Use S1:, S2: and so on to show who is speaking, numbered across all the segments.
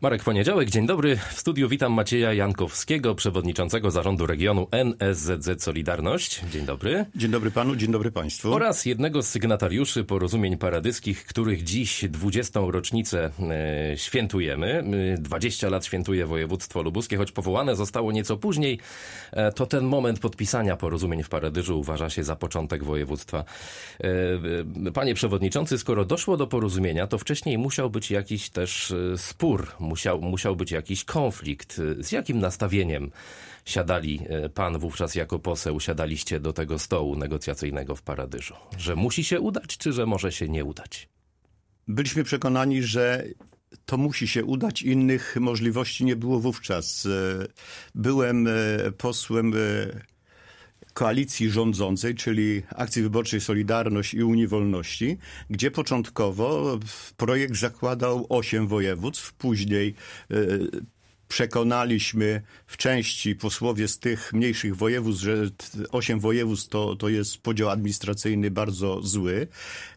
S1: Marek Poniedziałek, dzień dobry. W studiu witam Macieja Jankowskiego, przewodniczącego zarządu regionu NSZZ Solidarność. Dzień dobry.
S2: Dzień dobry panu, dzień dobry państwu.
S1: Oraz jednego z sygnatariuszy porozumień paradyskich, których dziś 20. rocznicę świętujemy. 20 lat świętuje województwo lubuskie, choć powołane zostało nieco później. To ten moment podpisania porozumień w Paradyżu uważa się za początek województwa. Panie przewodniczący, skoro doszło do porozumienia, to wcześniej musiał być jakiś też spór. Musiał być jakiś konflikt. Z jakim nastawieniem siadali pan wówczas jako poseł, siadaliście do tego stołu negocjacyjnego w Paradyżu? Że musi się udać, czy że może się nie udać?
S2: Byliśmy przekonani, że to musi się udać. Innych możliwości nie było wówczas. Byłem posłem koalicji rządzącej, czyli Akcji Wyborczej Solidarność i Unii Wolności, gdzie początkowo projekt zakładał 8 województw, później przekonaliśmy w części posłowie z tych mniejszych województw, że 8 województw to jest podział administracyjny bardzo zły.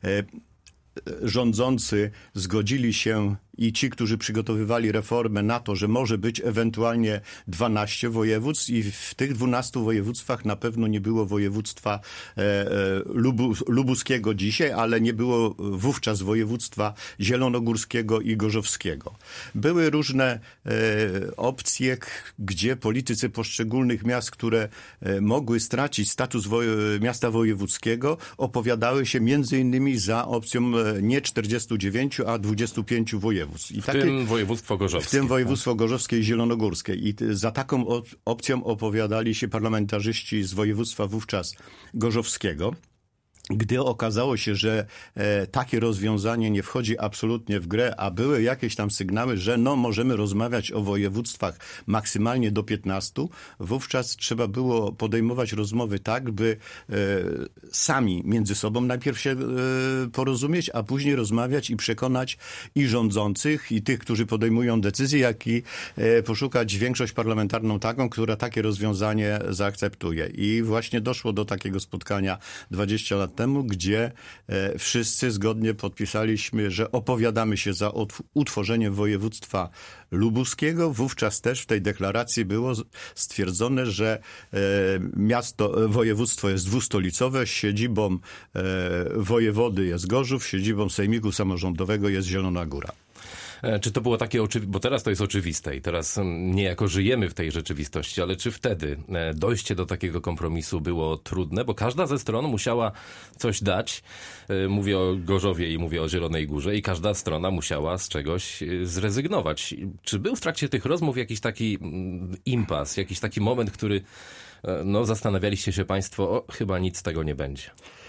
S2: Rządzący zgodzili się i ci, którzy przygotowywali reformę, na to, że może być ewentualnie 12 województw i w tych 12 województwach na pewno nie było województwa lubuskiego dzisiaj, ale nie było wówczas województwa zielonogórskiego i gorzowskiego. Były różne opcje, gdzie politycy poszczególnych miast, które mogły stracić status miasta wojewódzkiego, opowiadały się między innymi za opcją nie 49, a 25 województw.
S1: W tym województwo gorzowskie.
S2: W tym województwo gorzowskie i zielonogórskie. I za taką opcją opowiadali się parlamentarzyści z województwa wówczas gorzowskiego. Gdy okazało się, że takie rozwiązanie nie wchodzi absolutnie w grę, a były jakieś tam sygnały, że możemy rozmawiać o województwach maksymalnie do 15, wówczas trzeba było podejmować rozmowy tak, by sami między sobą najpierw się porozumieć, a później rozmawiać i przekonać i rządzących, i tych, którzy podejmują decyzje, jak i poszukać większość parlamentarną taką, która takie rozwiązanie zaakceptuje. I właśnie doszło do takiego spotkania 20 lat temu, gdzie wszyscy zgodnie podpisaliśmy, że opowiadamy się za utworzeniem województwa lubuskiego. Wówczas też w tej deklaracji było stwierdzone, że województwo jest dwustolicowe, siedzibą wojewody jest Gorzów, siedzibą Sejmiku Samorządowego jest Zielona Góra.
S1: Czy to było takie oczywiste, bo teraz to jest oczywiste i teraz niejako żyjemy w tej rzeczywistości, ale czy wtedy dojście do takiego kompromisu było trudne? Bo każda ze stron musiała coś dać. Mówię o Gorzowie i mówię o Zielonej Górze i każda strona musiała z czegoś zrezygnować. Czy był w trakcie tych rozmów jakiś taki impas, jakiś taki moment, który zastanawialiście się państwo, chyba nic z tego nie będzie?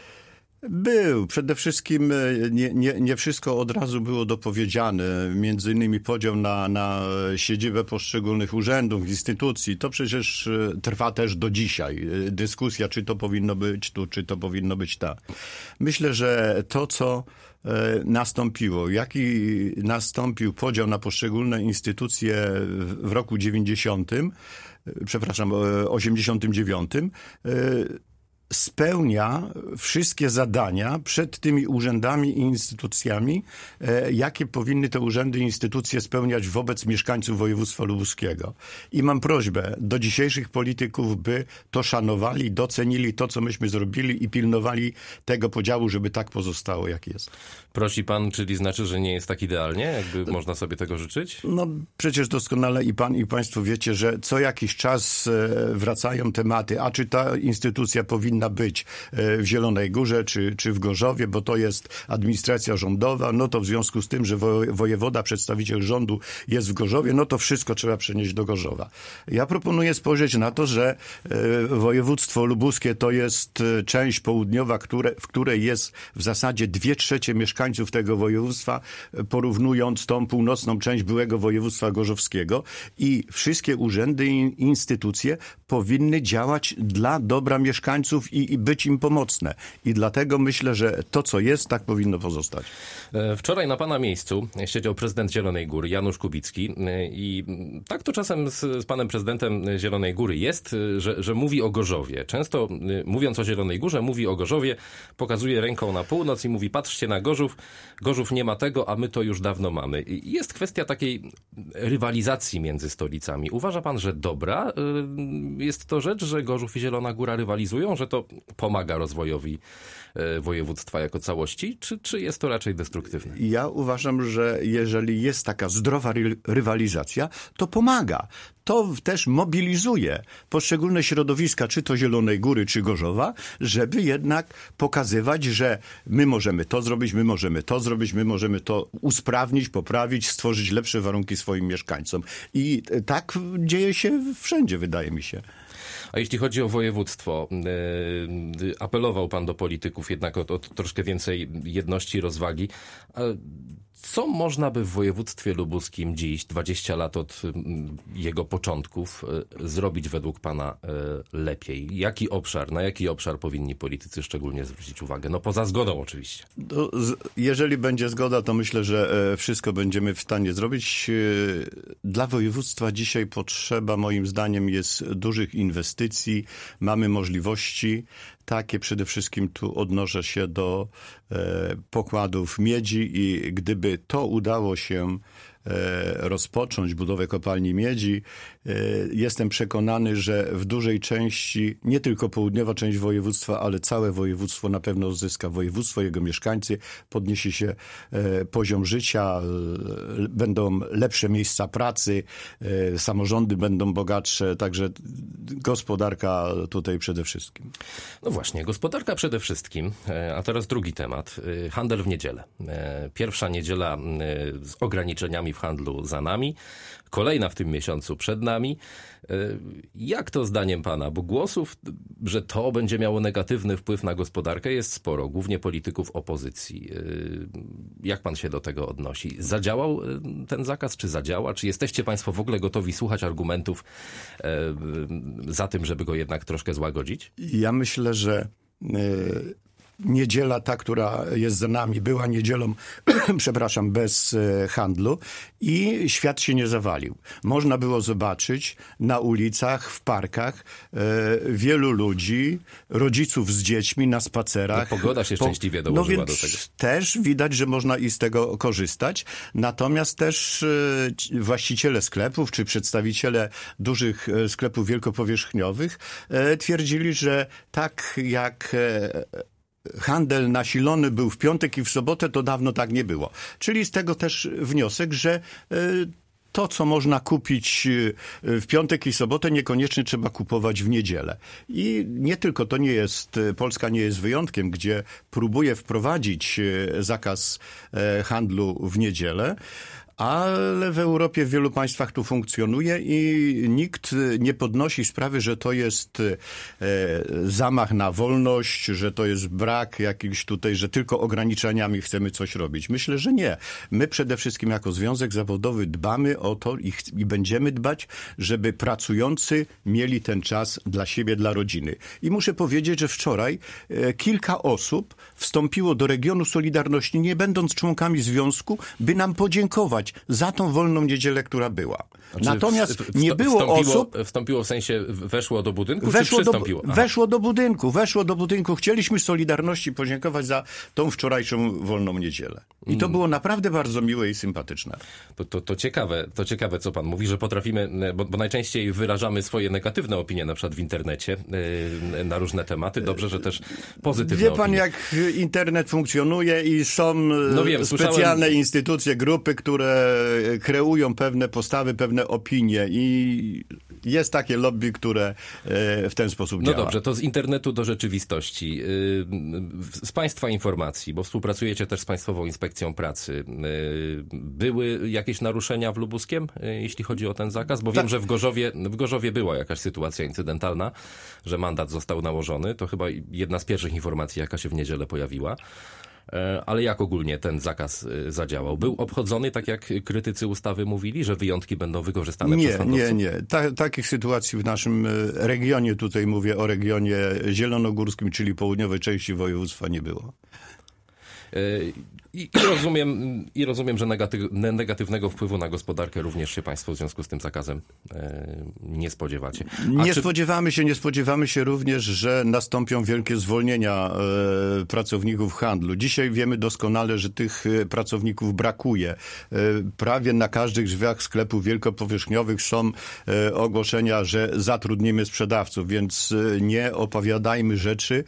S2: Był. Przede wszystkim nie wszystko od razu było dopowiedziane. Między innymi podział na siedzibę poszczególnych urzędów, instytucji. To przecież trwa też do dzisiaj. Dyskusja, czy to powinno być tu, czy to powinno być tak. Myślę, że to, co nastąpiło, jaki nastąpił podział na poszczególne instytucje w roku 89, spełnia wszystkie zadania przed tymi urzędami i instytucjami, jakie powinny te urzędy i instytucje spełniać wobec mieszkańców województwa lubuskiego. I mam prośbę do dzisiejszych polityków, by to szanowali, docenili to, co myśmy zrobili i pilnowali tego podziału, żeby tak pozostało, jak jest.
S1: Prosi pan, czyli znaczy, że nie jest tak idealnie? Jakby można sobie tego życzyć?
S2: Przecież doskonale i pan, i państwo wiecie, że co jakiś czas wracają tematy, a czy ta instytucja powinna być w Zielonej Górze czy w Gorzowie, bo to jest administracja rządowa, to w związku z tym, że wojewoda, przedstawiciel rządu jest w Gorzowie, to wszystko trzeba przenieść do Gorzowa. Ja proponuję spojrzeć na to, że województwo lubuskie to jest część południowa, w której jest w zasadzie 2/3 mieszkańców tego województwa, porównując tą północną część byłego województwa gorzowskiego i wszystkie urzędy i instytucje powinny działać dla dobra mieszkańców Polaków i być im pomocne. I dlatego myślę, że to, co jest, tak powinno pozostać.
S1: Wczoraj na pana miejscu siedział prezydent Zielonej Góry, Janusz Kubicki, i tak to czasem z panem prezydentem Zielonej Góry jest, że mówi o Gorzowie. Często mówiąc o Zielonej Górze, mówi o Gorzowie, pokazuje ręką na północ i mówi: patrzcie na Gorzów, Gorzów nie ma tego, a my to już dawno mamy. I jest kwestia takiej rywalizacji między stolicami. Uważa pan, że dobra jest to rzecz, że Gorzów i Zielona Góra rywalizują, że to pomaga rozwojowi województwa jako całości, czy jest to raczej destruktywne?
S2: Ja uważam, że jeżeli jest taka zdrowa rywalizacja, to pomaga. To też mobilizuje poszczególne środowiska, czy to Zielonej Góry, czy Gorzowa, żeby jednak pokazywać, że my możemy to zrobić, my możemy to zrobić, my możemy to usprawnić, poprawić, stworzyć lepsze warunki swoim mieszkańcom. I tak dzieje się wszędzie, wydaje mi się.
S1: A jeśli chodzi o województwo, apelował pan do polityków jednak o troszkę więcej jedności, rozwagi. Co można by w województwie lubuskim dziś, 20 lat od jego początków, zrobić według pana lepiej? Na jaki obszar powinni politycy szczególnie zwrócić uwagę? No poza zgodą oczywiście.
S2: Jeżeli będzie zgoda, to myślę, że wszystko będziemy w stanie zrobić. Dla województwa dzisiaj potrzeba, moim zdaniem, jest dużych inwestycji. Mamy możliwości takie, przede wszystkim tu odnoszę się do pokładów miedzi i gdyby to udało się rozpocząć, budowę kopalni miedzi, jestem przekonany, że w dużej części, nie tylko południowa część województwa, ale całe województwo na pewno zyska. Województwo, jego mieszkańcy, podniesie się poziom życia, będą lepsze miejsca pracy, samorządy będą bogatsze, także gospodarka tutaj przede wszystkim.
S1: No właśnie, gospodarka przede wszystkim, a teraz drugi temat. Handel w niedzielę. Pierwsza niedziela z ograniczeniami w handlu za nami, kolejna w tym miesiącu przed nami. Jak to zdaniem pana? Bo głosów, że to będzie miało negatywny wpływ na gospodarkę, jest sporo, głównie polityków opozycji. Jak pan się do tego odnosi? Zadziałał ten zakaz, czy zadziała? Czy jesteście państwo w ogóle gotowi słuchać argumentów za tym, żeby go jednak troszkę złagodzić?
S2: Ja myślę, że niedziela ta, która jest za nami, była niedzielą, przepraszam, bez handlu i świat się nie zawalił. Można było zobaczyć na ulicach, w parkach wielu ludzi, rodziców z dziećmi na spacerach.
S1: No, pogoda się szczęśliwie dołożyła do tego.
S2: Też widać, że można i z tego korzystać. Natomiast też właściciele sklepów, czy przedstawiciele dużych sklepów wielkopowierzchniowych twierdzili, że tak jak handel nasilony był w piątek i w sobotę, to dawno tak nie było. Czyli z tego też wniosek, że to, co można kupić w piątek i sobotę, niekoniecznie trzeba kupować w niedzielę. I nie tylko, Polska nie jest wyjątkiem, gdzie próbuje wprowadzić zakaz handlu w niedzielę, ale w Europie w wielu państwach tu funkcjonuje i nikt nie podnosi sprawy, że to jest zamach na wolność, że to jest brak jakichś tutaj, że tylko ograniczeniami chcemy coś robić. Myślę, że nie. My przede wszystkim jako Związek Zawodowy dbamy o to i będziemy dbać, żeby pracujący mieli ten czas dla siebie, dla rodziny. I muszę powiedzieć, że wczoraj kilka osób wstąpiło do regionu Solidarności, nie będąc członkami związku, by nam podziękować za tą wolną niedzielę, która była.
S1: Znaczy,
S2: natomiast nie było osób...
S1: Wstąpiło w sensie weszło do budynku, czy przystąpiło?
S2: Weszło do budynku. Chcieliśmy Solidarności podziękować za tą wczorajszą wolną niedzielę. I to było naprawdę bardzo miłe i sympatyczne.
S1: To ciekawe, co pan mówi, że potrafimy, bo najczęściej wyrażamy swoje negatywne opinie, na przykład w internecie, na różne tematy. Dobrze, że też pozytywne
S2: Wie pan,
S1: opinie.
S2: jak internet funkcjonuje i są specjalne instytucje, grupy, które kreują pewne postawy, pewne opinie i jest takie lobby, które w ten sposób działa.
S1: No dobrze, to z internetu do rzeczywistości. Z państwa informacji, bo współpracujecie też z Państwową Inspekcją Pracy. Były jakieś naruszenia w Lubuskiem, jeśli chodzi o ten zakaz? Bo wiem, że w Gorzowie była jakaś sytuacja incydentalna, że mandat został nałożony. To chyba jedna z pierwszych informacji, jaka się w niedzielę pojawiła. Ale jak ogólnie ten zakaz zadziałał? Był obchodzony, tak jak krytycy ustawy mówili, że wyjątki będą wykorzystane przez handlowców?
S2: Nie. Takich sytuacji w naszym regionie, tutaj mówię o regionie zielonogórskim, czyli południowej części województwa, nie było.
S1: I rozumiem, że negatywnego wpływu na gospodarkę również się państwo w związku z tym zakazem nie spodziewacie.
S2: Nie spodziewamy się również, że nastąpią wielkie zwolnienia pracowników handlu. Dzisiaj wiemy doskonale, że tych pracowników brakuje. Prawie na każdych drzwiach sklepów wielkopowierzchniowych są ogłoszenia, że zatrudnimy sprzedawców, więc nie opowiadajmy rzeczy,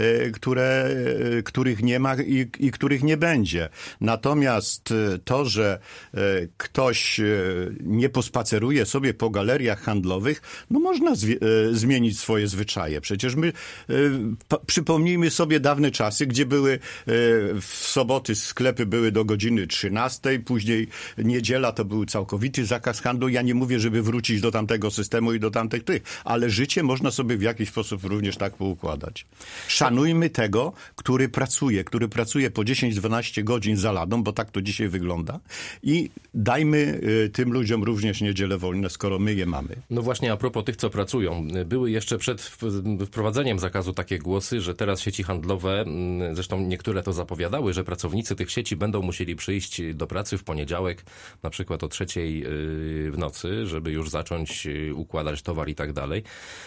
S2: których nie ma i których nie będzie. Natomiast to, że ktoś nie pospaceruje sobie po galeriach handlowych, no można zmienić swoje zwyczaje. Przecież my przypomnijmy sobie dawne czasy, gdzie były w soboty sklepy były do godziny 13, później niedziela to był całkowity zakaz handlu. Ja nie mówię, żeby wrócić do tamtego systemu i do tamtych ale życie można sobie w jakiś sposób również tak poukładać. Szanujmy tego, który pracuje po 10-12 godzin za ladą, bo tak to dzisiaj wygląda i dajmy tym ludziom również niedzielę wolne, skoro my je mamy.
S1: No właśnie, a propos tych, co pracują. Były jeszcze przed wprowadzeniem zakazu takie głosy, że teraz sieci handlowe, zresztą niektóre to zapowiadały, że pracownicy tych sieci będą musieli przyjść do pracy w poniedziałek, na przykład o 3:00 w nocy, żeby już zacząć układać towar i tak dalej.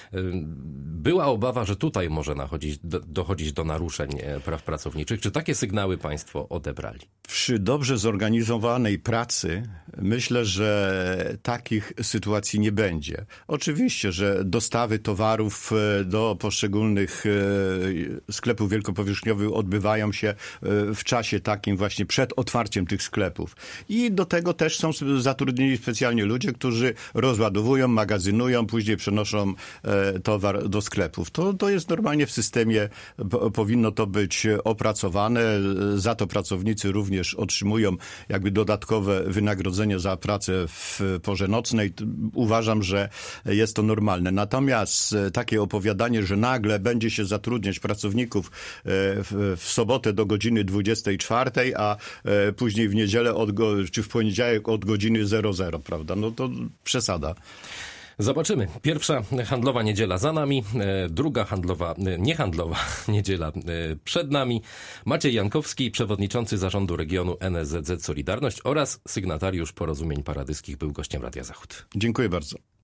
S1: Była obawa, że tutaj może dochodzić do naruszeń praw pracowniczych. Czy takie sygnały państwo odebrali?
S2: Przy dobrze zorganizowanej pracy myślę, że takich sytuacji nie będzie. Oczywiście, że dostawy towarów do poszczególnych sklepów wielkopowierzchniowych odbywają się w czasie takim właśnie przed otwarciem tych sklepów. I do tego też są zatrudnieni specjalnie ludzie, którzy rozładowują, magazynują, później przenoszą towar do sklepów. To jest normalnie w systemie, powinno to być opracowane. Za to pracownicy również otrzymują jakby dodatkowe wynagrodzenie za pracę w porze nocnej. Uważam, że jest to normalne. Natomiast takie opowiadanie, że nagle będzie się zatrudniać pracowników w sobotę do godziny 24, a później w niedzielę czy w poniedziałek od godziny 00, prawda? No to przesada.
S1: Zobaczymy. Pierwsza handlowa niedziela za nami, druga niehandlowa niedziela przed nami. Maciej Jankowski, przewodniczący zarządu regionu NSZZ Solidarność oraz sygnatariusz porozumień paradyskich, był gościem Radia Zachód.
S2: Dziękuję bardzo.